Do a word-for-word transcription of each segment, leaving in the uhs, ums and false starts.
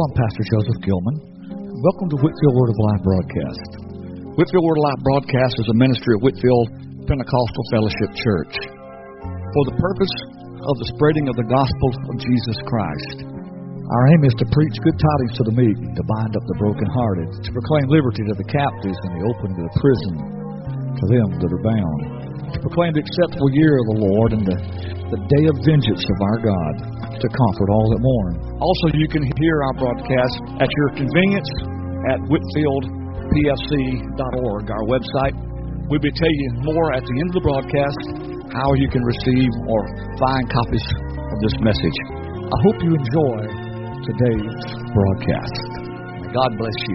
I'm Pastor Joseph Gilman. Welcome to Whitfield Word of Life broadcast. Whitfield Word of Life broadcast is a ministry of Whitfield Pentecostal Fellowship Church for the purpose of the spreading of the gospel of Jesus Christ. Our aim is to preach good tidings to the meek, to bind up the brokenhearted, to proclaim liberty to the captives and the opening of the prison to them that are bound, to proclaim the acceptable year of the Lord and the, the day of vengeance of our God, to comfort all that mourn. Also, you can hear our broadcast at your convenience at whitfield p f c dot org, our website. We'll be telling you more at the end of the broadcast how you can receive or find copies of this message. I hope you enjoy today's broadcast. May God bless you.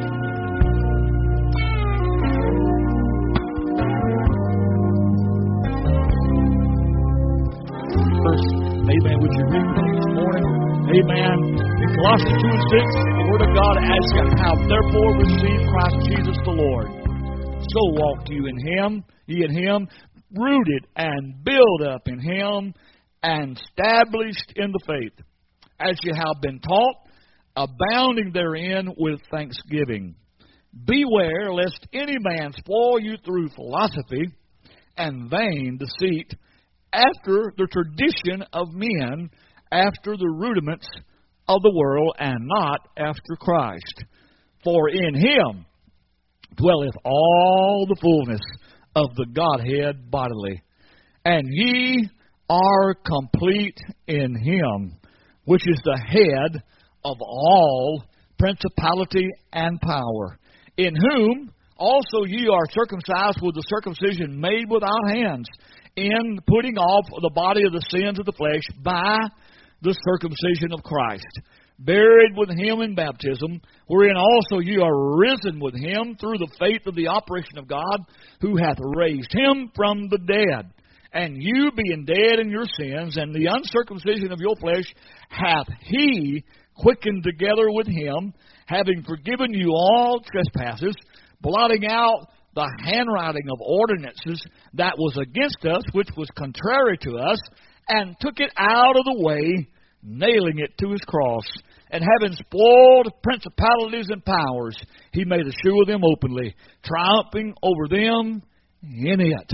First, amen, would you read with me this morning? Amen. In Colossians two and six, the Word of God, as you have therefore received Christ Jesus the Lord, so walk you in Him, ye in Him, rooted and built up in Him, and established in the faith, as you have been taught, abounding therein with thanksgiving. Beware lest any man spoil you through philosophy and vain deceit, after the tradition of men, after the rudiments of the world, and not after Christ. For in Him dwelleth all the fullness of the Godhead bodily. And ye are complete in Him, which is the head of all principality and power, in whom also ye are circumcised with the circumcision made without hands, in putting off the body of the sins of the flesh by the circumcision of Christ, buried with Him in baptism, wherein also ye are risen with Him through the faith of the operation of God, who hath raised Him from the dead. And you, being dead in your sins, and the uncircumcision of your flesh, hath He quickened together with Him, having forgiven you all trespasses, blotting out the handwriting of ordinances that was against us, which was contrary to us, and took it out of the way, nailing it to His cross. And having spoiled principalities and powers, He made a show of them openly, triumphing over them in it.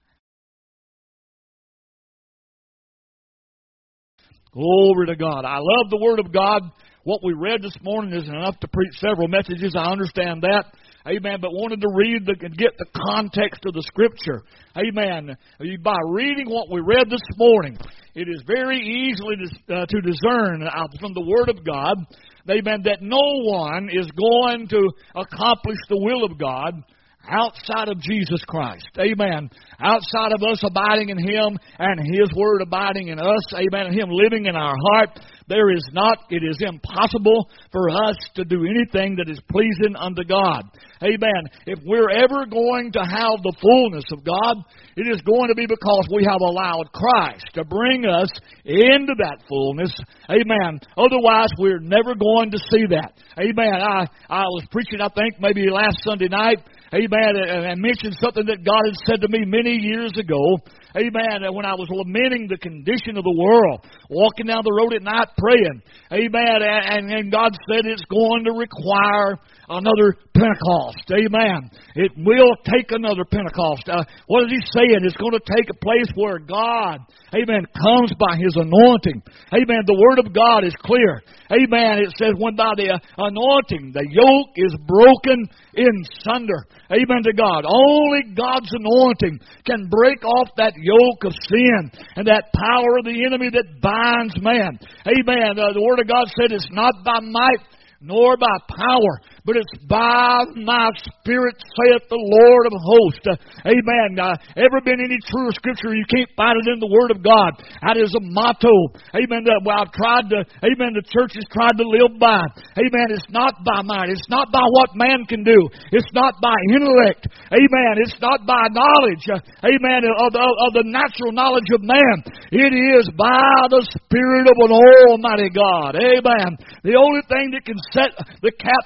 Glory to God. I love the Word of God. What we read this morning isn't enough to preach several messages. I understand that. Amen. But wanted to read the, and get the context of the Scripture. Amen. By reading what we read this morning, it is very easily to, uh, to discern from the Word of God, amen, that no one is going to accomplish the will of God outside of Jesus Christ. Amen. Outside of us abiding in Him and His Word abiding in us. Amen. And Him living in our heart. There is not, it is impossible for us to do anything that is pleasing unto God. Amen. If we're ever going to have the fullness of God, it is going to be because we have allowed Christ to bring us into that fullness. Amen. Otherwise, we're never going to see that. Amen. I, I was preaching, I think, maybe last Sunday night. Amen. And mentioned something that God had said to me many years ago. Amen. When I was lamenting the condition of the world, walking down the road at night praying. Amen. And, and God said it's going to require another Pentecost. Amen. It will take another Pentecost. Uh, what is He saying? It's going to take a place where God, amen, comes by His anointing. Amen. The Word of God is clear. Amen. It says when by the anointing the yoke is broken in sunder. Amen to God. Only God's anointing can break off that yoke of sin and that power of the enemy that binds man. Amen. Uh, the Word of God said it's not by might nor by power, but it's by my Spirit, saith the Lord of hosts. Uh, amen. Uh, ever been any truer Scripture? You can't find it in the Word of God. That is a motto. Amen. That I've tried to, amen, the church has tried to live by. Amen. It's not by might. It's not by what man can do. It's not by intellect. Amen. It's not by knowledge. Uh, amen. Of the, of the natural knowledge of man. It is by the Spirit of an Almighty God. Amen. The only thing that can set the captive free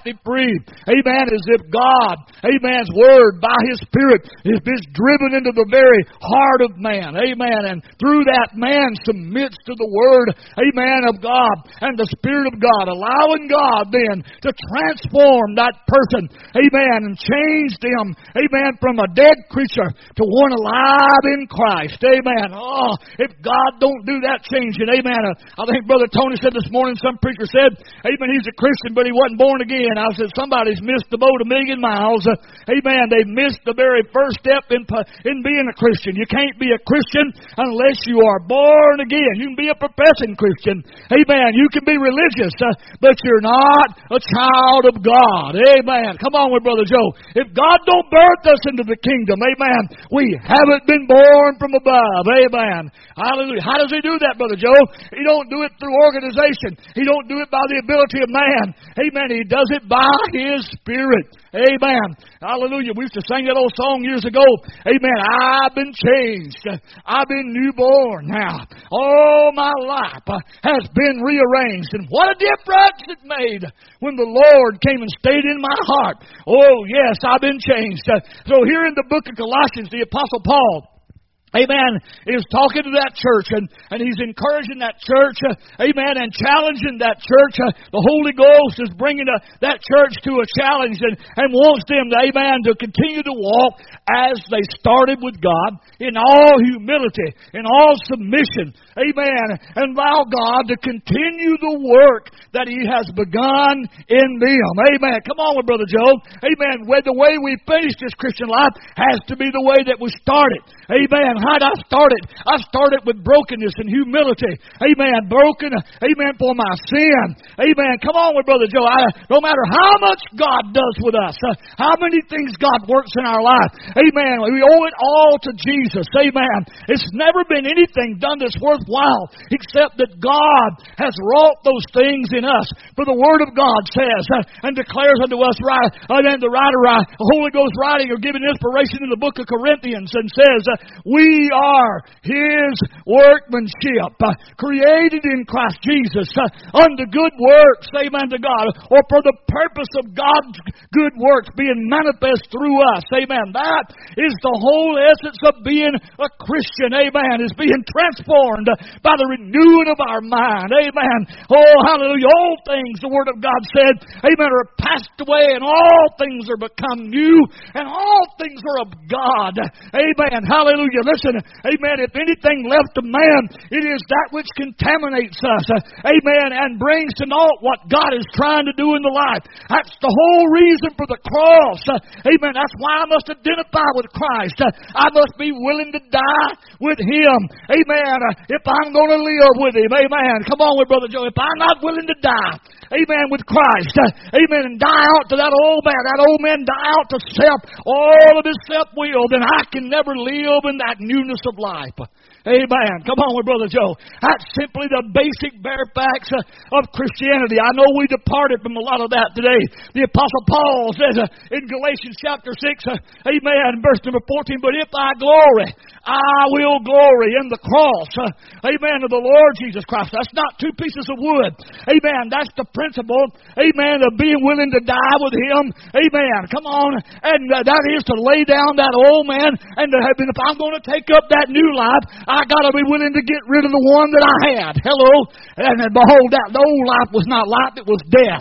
be, amen, as if God, amen's Word by His Spirit is being driven into the very heart of man, amen, and through that man submits to the Word, amen, of God and the Spirit of God, allowing God then to transform that person, amen, and change them, amen, from a dead creature to one alive in Christ, amen. Oh, if God don't do that changing, amen. I think Brother Tony said this morning, some preacher said, amen, he's a Christian, but he wasn't born again. I said, somebody's missed the boat a million miles. Uh, amen. They've missed the very first step in, in being a Christian. You can't be a Christian unless you are born again. You can be a professing Christian. Amen. You can be religious, uh, but you're not a child of God. Amen. Come on with Brother Joe. If God don't birth us into the kingdom, amen, we haven't been born from above. Amen. Hallelujah. How does He do that, Brother Joe? He don't do it through organization. He don't do it by the ability of man. Amen. He does it by His Spirit. Amen. Hallelujah. We used to sing that old song years ago. Amen. I've been changed. I've been newborn now. All my life has been rearranged. And what a difference it made when the Lord came and stayed in my heart. Oh, yes, I've been changed. So here in the book of Colossians, the Apostle Paul, amen, is talking to that church, and, and he's encouraging that church, uh, amen, and challenging that church. Uh, the Holy Ghost is bringing uh, that church to a challenge and, and wants them, amen, to continue to walk as they started with God in all humility, in all submission, amen, and allow God to continue the work that He has begun in them. Amen. Come on with Brother Joe. Amen. Where the way we finish this Christian life has to be the way that we started. Amen. How did I start it? I started with brokenness and humility. Amen. Broken, amen, for my sin. Amen. Come on with Brother Joe. I, no matter how much God does with us, uh, how many things God works in our life, amen, we owe it all to Jesus. Amen. It's never been anything done that's worthwhile except that God has wrought those things in us. For the Word of God says uh, and declares unto us, right, uh, and the writer, uh, the Holy Ghost writing or giving inspiration in the book of Corinthians, and says, uh, we are His workmanship, uh, created in Christ Jesus uh, unto good works, amen, to God, or for the purpose of God's good works being manifest through us, amen. That is the whole essence of being a Christian, amen, is being transformed by the renewing of our mind, amen. Oh, hallelujah. All things, the Word of God said, amen, are passed away, and all things are become new, and all things are of God, amen. Hallelujah. Listen, amen, if anything left of man, it is that which contaminates us, amen, and brings to naught what God is trying to do in the life. That's the whole reason for the cross, amen. That's why I must identify with Christ. I must be willing to die with Him, amen, if I'm going to live with Him, amen. Come on with Brother Joe. If I'm not willing to die, amen, with Christ, amen, and die out to that old man, that old man die out to self, all of his self-will, then I can never live in that newness of life. Amen. Come on with Brother Joe. That's simply the basic bare facts uh, of Christianity. I know we departed from a lot of that today. The Apostle Paul says uh, in Galatians chapter six, uh, amen, verse number fourteen, but if I glory, I will glory in the cross, uh, amen, of the Lord Jesus Christ. That's not two pieces of wood. Amen. That's the principle, amen, of being willing to die with Him. Amen. Come on. And uh, that is to lay down that old man, and to have been, if I'm going to take up that new life, I got to be willing to get rid of the one that I had. Hello. And, and behold, that the old life was not life, it was death.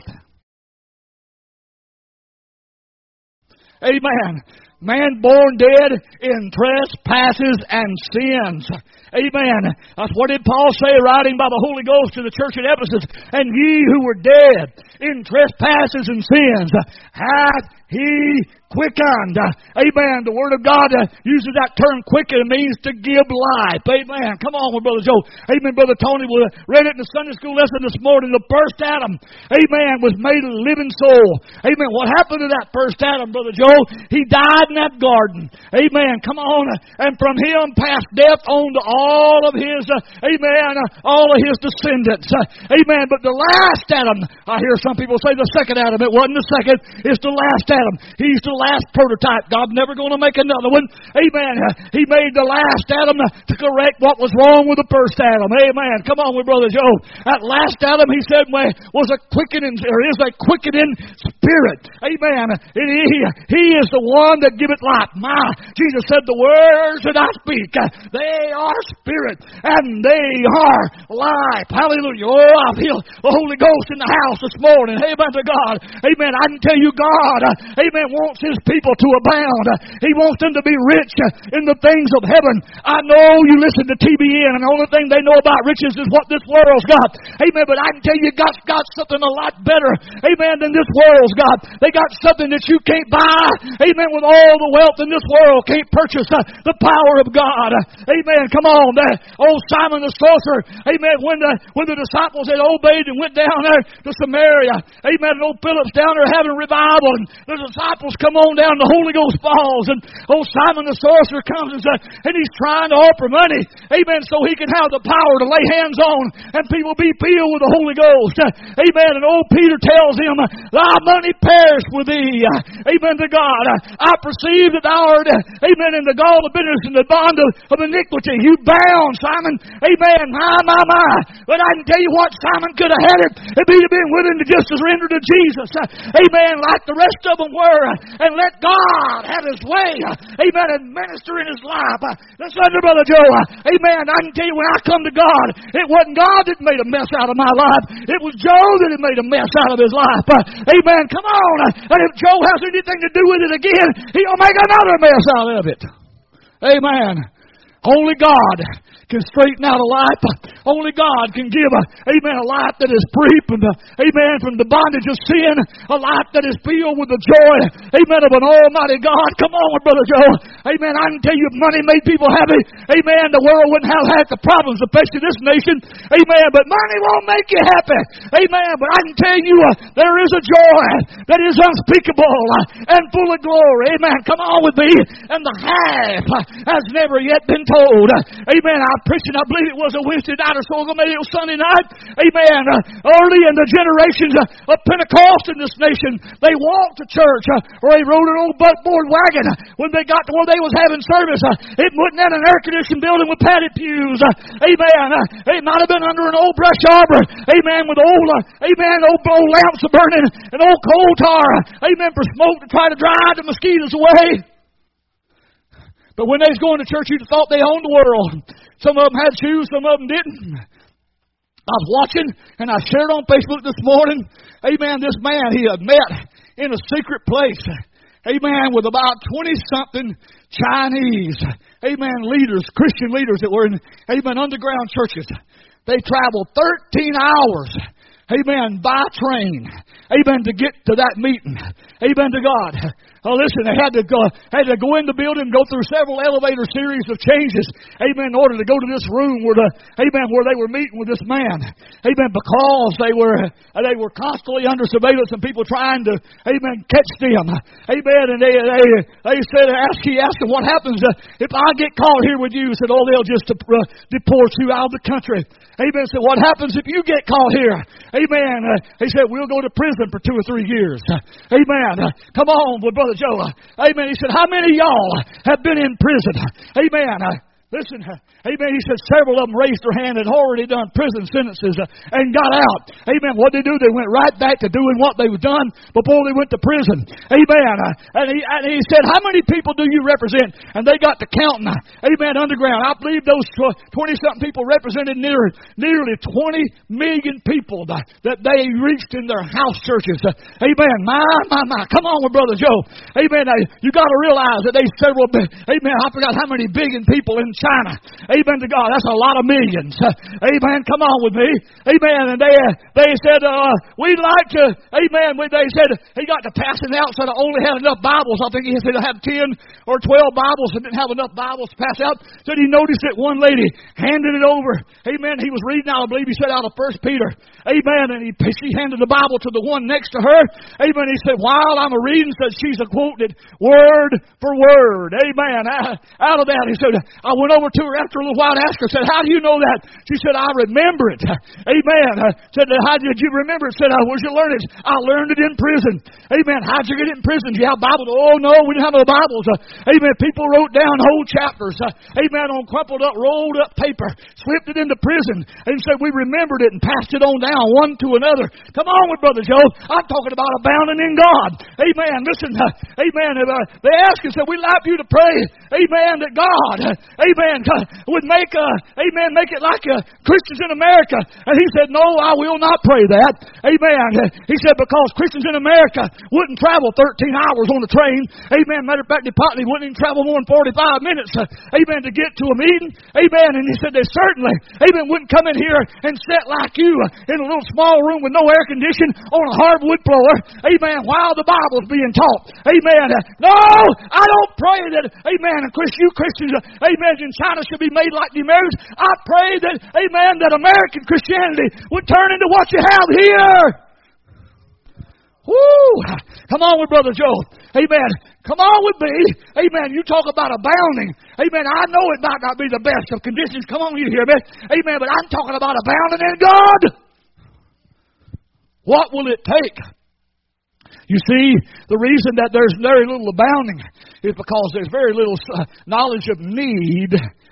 Amen. Man born dead in trespasses and sins. Amen. That's what did Paul say, writing by the Holy Ghost to the church at Ephesus? And ye who were dead in trespasses and sins hath He quickened. Amen. The Word of God uh, uses that term quicken. It means to give life. Amen. Come on with Brother Joe. Amen. Brother Tony we read it in the Sunday school lesson this morning. The first Adam, amen, was made a living soul. Amen. What happened to that first Adam, Brother Joe? He died in that garden. Amen. Come on. And from him passed death on to all of his, uh, amen, uh, all of his descendants. Uh, amen. But the last Adam, I hear some people say the second Adam. It wasn't the second. It's the last Adam. He's the last prototype. God's never going to make another one. Amen. He made the last Adam to correct what was wrong with the first Adam. Amen. Come on with Brother Joe. That last Adam, he said, was a quickening, or is a quickening spirit. Amen. And he, he is the one that giveth life. My, Jesus said, the words that I speak, they are spirit and they are life. Hallelujah. Oh, I feel the Holy Ghost in the house this morning. Amen to God. Amen. I can tell you God, amen, wants His people to abound. He wants them to be rich in the things of heaven. I know you listen to T B N and the only thing they know about riches is what this world's got. Amen. But I can tell you God's got something a lot better, amen, than this world's got. They got something that you can't buy. Amen. With all the wealth in this world can't purchase uh, the power of God. Amen. Come on. That old Simon the sorcerer. Amen. When the, when the disciples had obeyed and went down there to Samaria. Amen. And old Philip's down there having revival. And the disciples come on down. The Holy Ghost falls. And old Simon the sorcerer comes and, says, and he's trying to offer money. Amen. So he can have the power to lay hands on and people be filled with the Holy Ghost. Amen. And old Peter tells him, thy money perish with thee. Amen to God. I perceive that thou art, amen, in the gall of bitterness and the bond of, of iniquity. You bound, Simon. Amen. My, my, my. But I can tell you what, Simon could have had it if he'd have been willing to just surrender to Jesus. Amen. Like the rest of them were. And let God have His way. Amen. And minister in His life. Listen to Brother Joe. Amen. I can tell you when I come to God, it wasn't God that made a mess out of my life. It was Joe that had made a mess out of his life. Amen. Come on. And if Joe has anything to do with it again, He'll make another mess out of it. Amen. Only God can straighten out a life. Only God can give, a, amen, a life that is free from the, amen, from the bondage of sin. A life that is filled with the joy, amen, of an almighty God. Come on, Brother Joe. Amen. I can tell you if money made people happy, amen, the world wouldn't have half the problems affecting this nation. Amen. But money won't make you happy. Amen. But I can tell you uh, there is a joy that is unspeakable uh, and full of glory. Amen. Come on with me. And the half uh, has never yet been told. Uh, amen. I preaching, I believe it was a Wednesday night or so ago, maybe it was Sunday night. Amen. Uh, early in the generations uh, of Pentecost in this nation, they walked to church uh, or they rode an old buckboard wagon. When they got to where they was having service, uh, it wasn't in an air-conditioned building with padded pews. Uh, amen. Uh, it might have been under an old brush arbor. Amen. With old, uh, amen, old, old lamps are burning and old coal tar. Amen. For smoke to try to drive the mosquitoes away. But when they was going to church, you thought they owned the world. Some of them had shoes, some of them didn't. I was watching, and I shared on Facebook this morning, amen, this man, he had met in a secret place, amen, with about twenty-something Chinese, amen, leaders, Christian leaders that were in, amen, underground churches. They traveled thirteen hours, amen, by train, amen, to get to that meeting. Amen to God. Oh, listen, they had to go, had to go in the building, go through several elevator series of changes, amen, in order to go to this room where the, amen, where they were meeting with this man. Amen, because they were, they were constantly under surveillance and people trying to, amen, catch them. Amen, and they, they, they said, ask, he asked them, what happens if I get caught here with you? He said, oh, they'll just uh, deport you out of the country. Amen, so what happens if you get caught here? Amen, uh, he said, we'll go to prison for two or three years. Amen. Uh, come on, Brother Joe. Uh, amen. He said, how many of y'all have been in prison? Amen. Uh, listen, uh, amen. He said several of them raised their hand and had already done prison sentences uh, and got out. Amen. What did they do? They went right back to doing what they were done before they went to prison. Amen. Uh, and, he, and he said, how many people do you represent? And they got to counting. Uh, amen. Underground. I believe those twenty-something people represented near, nearly twenty million people uh, that they reached in their house churches. Uh, amen. My, my, my. Come on with Brother Joe. Amen. Uh, you got to realize that they several, amen, I forgot how many billion people in China. Amen to God. That's a lot of millions. Uh, amen. Come on with me. Amen. And they uh, they said, uh, we'd like to, amen. When they said he got to passing out, said I only had enough Bibles. I think he said I had ten or twelve Bibles and didn't have enough Bibles to pass out. Said he noticed that one lady handed it over. Amen. He was reading out, I believe he said out of First Peter. Amen. And he, she handed the Bible to the one next to her. Amen. He said, while I'm a reading, said she's a quoted word for word. Amen. Out of that, he said, I went went over to her after a little while and asked her, said, how do you know that? She said, I remember it. Amen. Uh, said, how did you remember it? Said, uh, where'd you learn it? I learned it in prison. Amen. How'd you get it in prison? Do you have Bibles? Oh, no, we didn't have no Bibles. Uh, amen. People wrote down whole chapters. Uh, amen. On crumpled up, rolled up paper. Slipped it into prison. And said, we remembered it and passed it on down one to another. Come on with Brother Joe. I'm talking about abounding in God. Amen. Listen. Uh, amen. Uh, they asked and said, we'd like you to pray. Amen. That God, amen, would make, uh, amen, make it like uh, Christians in America. And he said, no, I will not pray that. Amen. He said, because Christians in America wouldn't travel thirteen hours on the train. Amen. Matter of fact, they probably wouldn't even travel more than forty-five minutes. Uh, amen. To get to a meeting. Amen. And he said, they certainly, amen, wouldn't come in here and sit like you uh, in a little small room with no air conditioning on a hardwood floor. Amen. While the Bible's being taught. Amen. Uh, no, I don't pray that, amen, and Chris, you Christians, uh, amen, in China should be made like the Americans. I pray that, amen, that American Christianity would turn into what you have here. Woo! Come on with Brother Joe. Amen. Come on with me. Amen. You talk about abounding. Amen. I know it might not be the best of conditions. Come on, you hear me? Amen. But I'm talking about abounding in God. What will it take? You see, the reason that there's very little abounding is because there's very little uh, knowledge of need,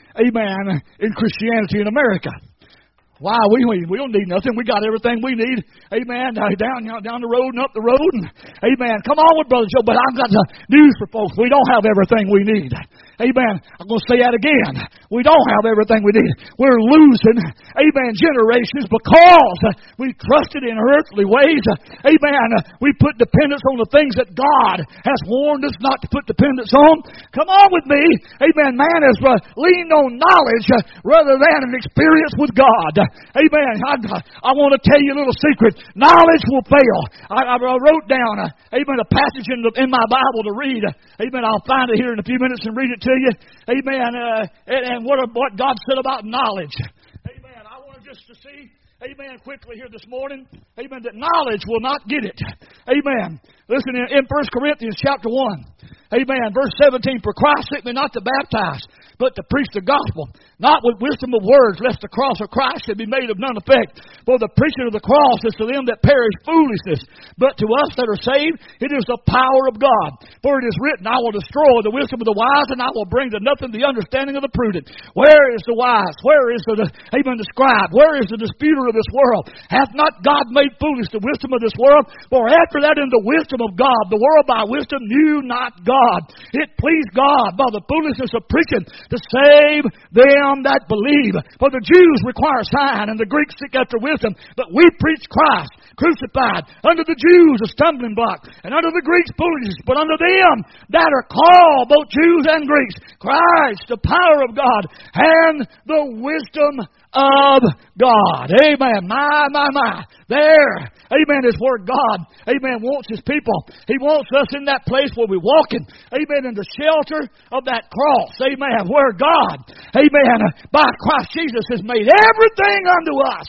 amen, in Christianity in America. Why? We, we we don't need nothing. We got everything we need. Amen. Uh, down down the road and up the road. And, amen. Come on with Brother Joe. But I've got the news for folks. We don't have everything we need. Amen. I'm going to say that again. We don't have everything we need. We're losing, amen, generations because we trusted in earthly ways. Amen. We put dependence on the things that God has warned us not to put dependence on. Come on with me. Amen. Man has uh, leaned on knowledge uh, rather than an experience with God. Amen. I, I want to tell you a little secret. Knowledge will fail. I, I wrote down, uh, amen, a passage in, the, in my Bible to read. Amen. I'll find it here in a few minutes and read it to you. Amen. Uh, and, and what, what God said about knowledge. Amen. I want just to see, amen, quickly here this morning, amen, that knowledge will not get it. Amen. Listen, in, in First Corinthians chapter one, amen, verse seventeen, for Christ sent me not to baptize, but to preach the gospel, not with wisdom of words, lest the cross of Christ should be made of none effect. For the preaching of the cross is to them that perish foolishness, but to us that are saved, it is the power of God. For it is written, I will destroy the wisdom of the wise, and I will bring to nothing the understanding of the prudent. Where is the wise? Where is the, amen, the scribe? Where is the disputer of this world? Hath not God made foolish the wisdom of this world? For after that in the wisdom of God, the world by wisdom knew not God. It pleased God by the foolishness of preaching to save them that believe. For the Jews require a sign, and the Greeks seek after wisdom. But we preach Christ crucified, unto the Jews a stumbling block, and unto the Greeks foolishness, but unto them that are called, both Jews and Greeks, Christ, the power of God, and the wisdom of God. Amen. My, my, my. There, amen, is where God, amen, wants His people. He wants us in that place where we're walking, amen, in the shelter of that cross, amen, where God, amen, by Christ Jesus has made everything unto us.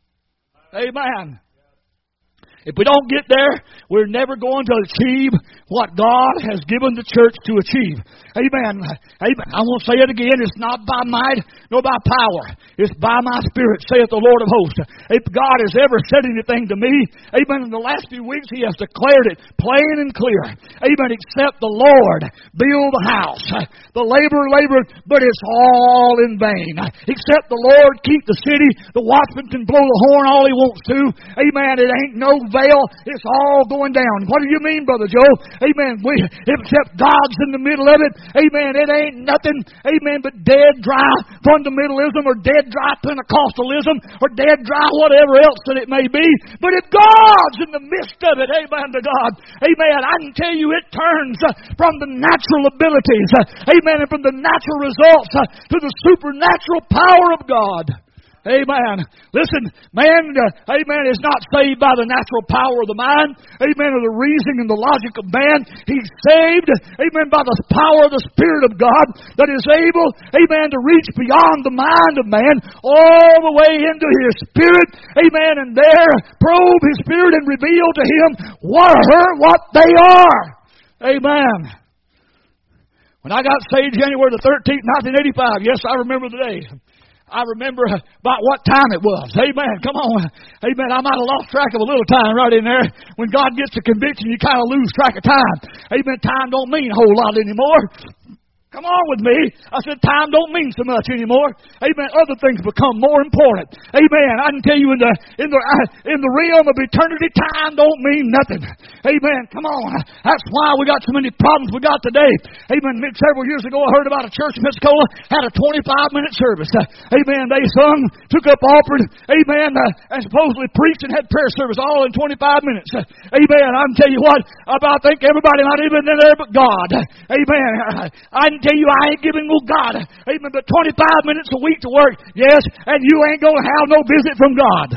Amen. If we don't get there, we're never going to achieve what God has given the church to achieve. Amen. Amen. I won't say it again. It's not by might nor by power. It's by my Spirit, saith the Lord of hosts. If God has ever said anything to me, amen, in the last few weeks, He has declared it plain and clear. Amen. Except the Lord build the house. The laborer labored, but it's all in vain. Except the Lord keep the city, the watchman can blow the horn all he wants to. Amen. It ain't no veil. It's all going down. What do you mean, Brother Joe? Amen. We, except God's in the middle of it. Amen. It ain't nothing. Amen. But dead, dry fundamentalism or dead, dry Pentecostalism or dead, dry whatever else that it may be. But if God's in the midst of it, amen to God. Amen. I can tell you it turns uh, from the natural abilities. Uh, amen. And from the natural results uh, to the supernatural power of God. Amen. Listen, man, uh, amen, is not saved by the natural power of the mind, amen, or the reasoning and the logic of man. He's saved, amen, by the power of the Spirit of God that is able, amen, to reach beyond the mind of man all the way into his spirit, amen, and there probe his spirit and reveal to him what are what they are. Amen. When I got saved January the thirteenth, nineteen eighty-five, yes, I remember the day. I remember about what time it was. Amen. Come on. Amen. I might have lost track of a little time right in there. When God gets the conviction, you kind of lose track of time. Amen. Time don't mean a whole lot anymore. Come on with me. I said time don't mean so much anymore. Amen. Other things become more important. Amen. I can tell you in the in the in the realm of eternity, time don't mean nothing. Amen. Come on. That's why we got so many problems we got today. Amen. Several years ago, I heard about a church in Pensacola had a twenty-five minute service. Amen. They sung, took up offering. Amen. And supposedly preached and had prayer service all in twenty-five minutes. Amen. I can tell you what. I think everybody might have been in there but God. Amen. I can tell you I ain't giving no God, amen, but twenty-five minutes a week to work, yes, and you ain't going to have no visit from God.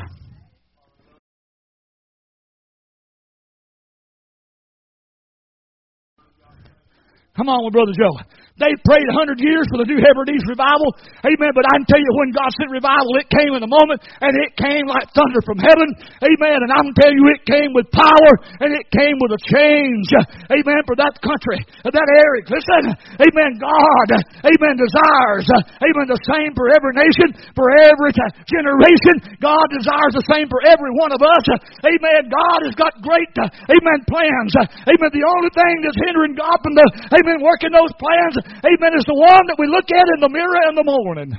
Come on with Brother Joe. They prayed a hundred years for the New Hebrides revival. Amen. But I can tell you, when God sent revival, it came in a moment, and it came like thunder from heaven. Amen. And I'm telling you, it came with power, and it came with a change. Amen. For that country, that area. Listen. Amen. God, amen, desires, amen, the same for every nation, for every generation. God desires the same for every one of us. Amen. God has got great, amen, plans. Amen. The only thing that's hindering God from the, amen, working those plans, amen, is the one that we look at in the mirror in the morning.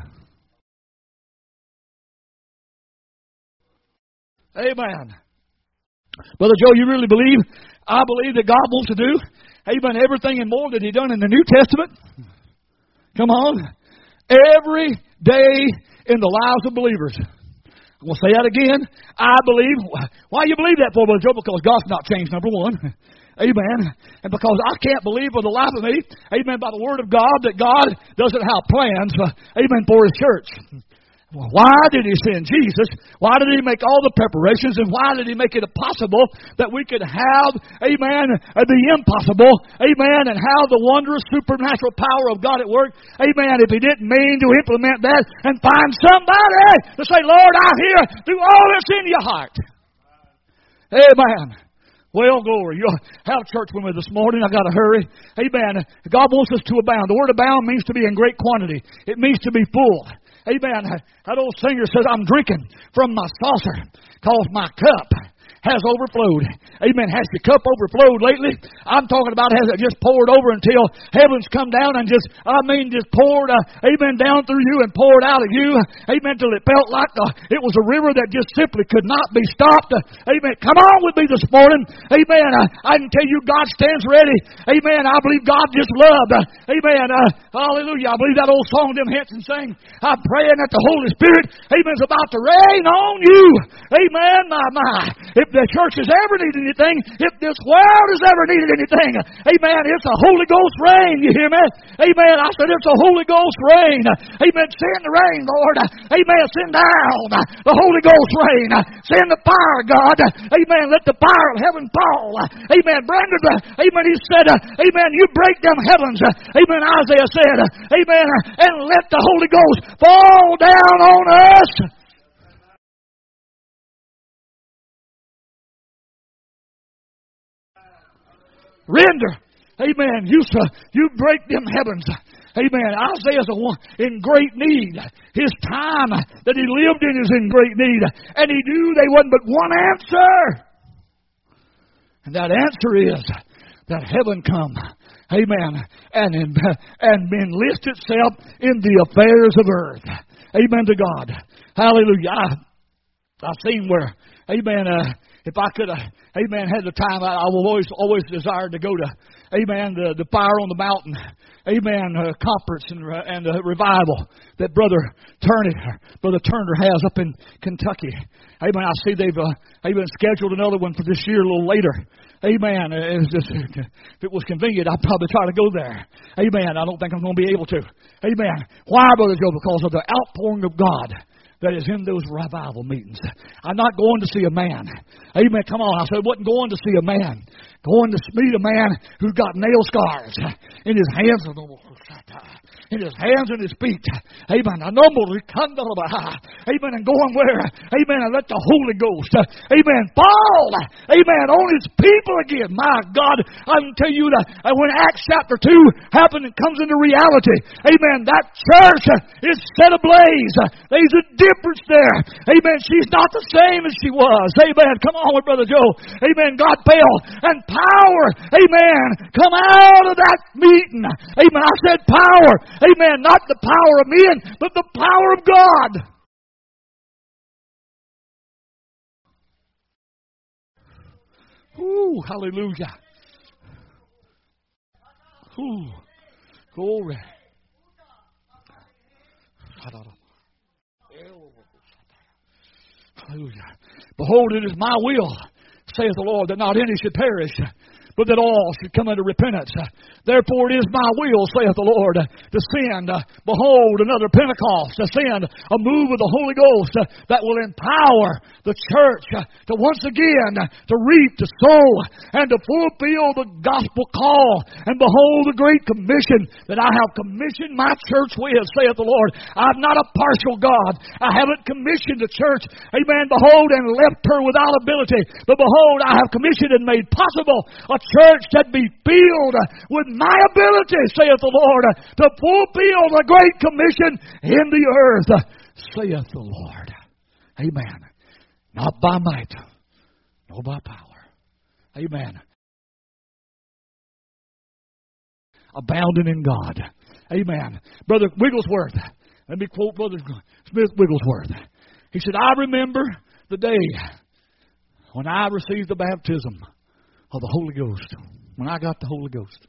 Amen. Brother Joe, you really believe? I believe that God wants to do, amen, everything and more that He done in the New Testament. Come on. Every day in the lives of believers. I'm going to say that again. I believe. Why you believe that for, Brother Joe? Because God's not changed, number one. Amen. And because I can't believe for the life of me, amen, by the Word of God, that God doesn't have plans, uh, amen, for His church. Well, why did He send Jesus? Why did He make all the preparations? And why did He make it possible that we could have, amen, the impossible, amen, and have the wondrous supernatural power of God at work? Amen. If He didn't mean to implement that and find somebody to say, Lord, I'm here, do all that's in your heart. Amen. Well, glory. You'll have church with me this morning. I got to hurry. Amen. God wants us to abound. The word abound means to be in great quantity. It means to be full. Amen. That old singer says, I'm drinking from my saucer because my cup has overflowed. Amen. Has your cup overflowed lately? I'm talking about has it just poured over until heaven's come down and just, I mean, just poured, uh, amen, down through you and poured out of you. Amen. Till it felt like uh, it was a river that just simply could not be stopped. Uh, amen. Come on with me this morning. Amen. Uh, I can tell you God stands ready. Amen. I believe God just loved. Uh, amen. Uh, hallelujah. I believe that old song them Henson sang. I'm praying that the Holy Spirit, amen, is about to rain on you. Amen. My, my. If the church has ever needed anything, if this world has ever needed anything, amen, it's a Holy Ghost rain, you hear me? Amen, I said it's a Holy Ghost rain. Amen, send the rain, Lord. Amen, send down the Holy Ghost rain. Send the fire, God. Amen, let the fire of heaven fall. Amen, Brandon, amen, he said, amen, you break them heavens. Amen, Isaiah said, amen, and let the Holy Ghost fall down on us. Render. Amen. You, uh, you break them heavens. Amen. Isaiah's a one in great need. His time that he lived in is in great need. And he knew they wasn't but one answer. And that answer is that heaven come. Amen. And, in, and enlist itself in the affairs of earth. Amen to God. Hallelujah. I, I've seen where, amen, uh, if I could have, amen, had the time, I, I will always, always desired to go to, amen, the, the Fire on the Mountain, amen, uh, conference and, uh, and uh, revival that Brother Turner, Brother Turner has up in Kentucky. Amen. I see they've, uh, amen, scheduled another one for this year a little later. Amen. It's just, if it was convenient, I'd probably try to go there. Amen. I don't think I'm going to be able to. Amen. Why, Brother Joe? Because of the outpouring of God. that is in those revival meetings. I'm not going to see a man. Amen. Come on. I said I wasn't going to see a man. Going to meet a man who's got nail scars in his hands. In his hands and his feet. Amen. Amen. And going where? Amen. And let the Holy Ghost. Amen. Fall. Amen. On his people again. My God. I can tell you that when Acts chapter two happened and comes into reality. Amen. That church is set ablaze. There's a difference there. Amen. She's not the same as she was. Amen. Come on with Brother Joe. Amen. God fell and power. Amen. Come out of that meeting. Amen. I said power. Amen. Not the power of men, but the power of God. Ooh, hallelujah. Ooh, glory. Hallelujah. Behold, it is my will, saith the Lord, that not any should perish, but that all should come unto repentance. Therefore it is my will, saith the Lord, to send, uh, behold, another Pentecost, to send a move of the Holy Ghost uh, that will empower the church uh, to once again uh, to reap, to sow, and to fulfill the gospel call. And behold, the great commission that I have commissioned my church with, saith the Lord. I'm not a partial God. I haven't commissioned the church, amen, behold, and left her without ability. But behold, I have commissioned and made possible a church that be filled with my ability, saith the Lord, to fulfill the great commission in the earth, saith the Lord. Amen. Not by might, nor by power. Amen. Abounding in God. Amen. Brother Wigglesworth, let me quote Brother Smith Wigglesworth. He said, I remember the day when I received the baptism of the Holy Ghost. When I got the Holy Ghost.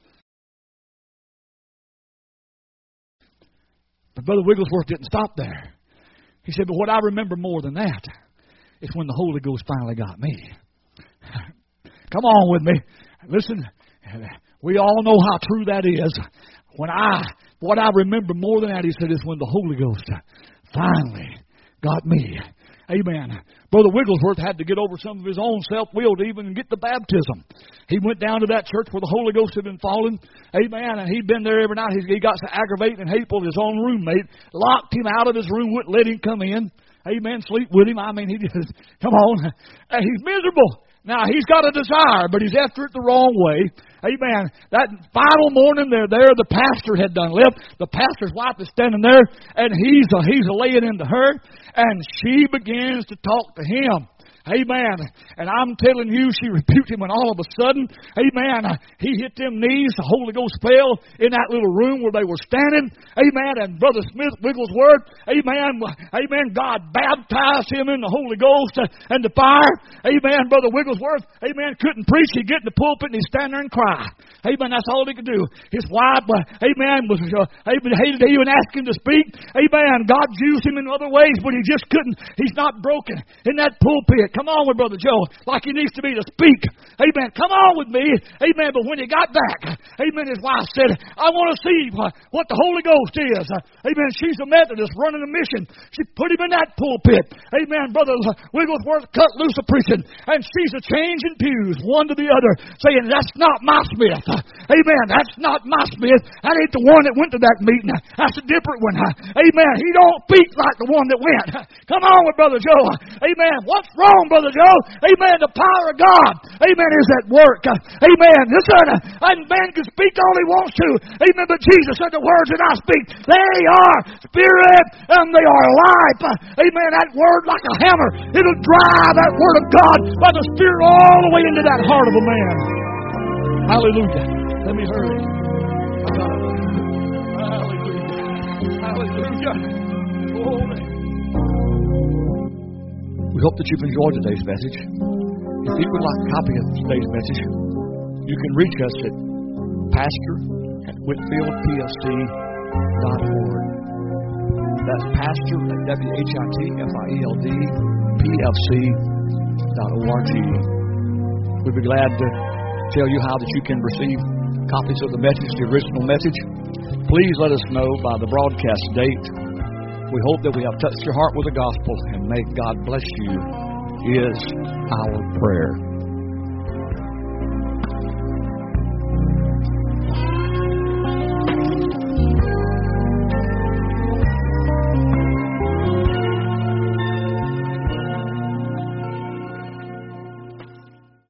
But Brother Wigglesworth didn't stop there. He said, but what I remember more than that is when the Holy Ghost finally got me. Come on with me. Listen, we all know how true that is. When I, what I remember more than that, he said, is when the Holy Ghost finally got me. Amen. Brother Wigglesworth had to get over some of his own self-will to even get the baptism. He went down to that church where the Holy Ghost had been falling. Amen. And he'd been there every night. He got so aggravated and hateful. His own roommate locked him out of his room, wouldn't let him come in. Amen. Sleep with him. I mean, he just, come on. And he's miserable. Now, he's got a desire, but he's after it the wrong way. Amen. That final morning, they're there. The pastor had done left. The pastor's wife is standing there, and he's a, he's a laying into her, and she begins to talk to him. Amen. And I'm telling you, she rebuked him, and all of a sudden, amen, he hit them knees. The Holy Ghost fell in that little room where they were standing. Amen. And Brother Smith Wigglesworth, amen, amen, God baptized him in the Holy Ghost and the fire. Amen. Brother Wigglesworth, amen, couldn't preach. He'd get in the pulpit and he'd stand there and cry. Amen. That's all he could do. His wife, amen, was uh, amen, hated to even ask him to speak. Amen. God used him in other ways, but he just couldn't. He's not broken in that pulpit. Come on with Brother Joe, like he needs to be to speak. Amen. Come on with me. Amen. But when he got back, amen, his wife said, I want to see what the Holy Ghost is. Amen. She's a Methodist running a mission. She put him in that pulpit. Amen. Brother Wigglesworth cut loose a preaching, and she's a changing pews, one to the other, saying, that's not my Smith. Amen. That's not my Smith. That ain't the one that went to that meeting. That's a different one. Amen. He don't speak like the one that went. Come on with Brother Joe. Amen. What's wrong, Brother Joe? Amen. The power of God, amen, is at work. Amen. Listen, and man can speak all he wants to. Amen. But Jesus said, the words that I speak, they are spirit and they are life. Amen. That word like a hammer, it'll drive that word of God by the Spirit all the way into that heart of a man. Hallelujah. Let me hurry. Hallelujah. Hallelujah. Glory. We hope that you've enjoyed today's message. If you would like a copy of today's message, you can reach us at pastor at whitfield p f c dot org. That's pastor at W H I T F I E L D P F C dot org. We'd be glad to tell you how that you can receive copies of the message, the original message. Please let us know by the broadcast date. We hope that we have touched your heart with the gospel, and may God bless you is our prayer.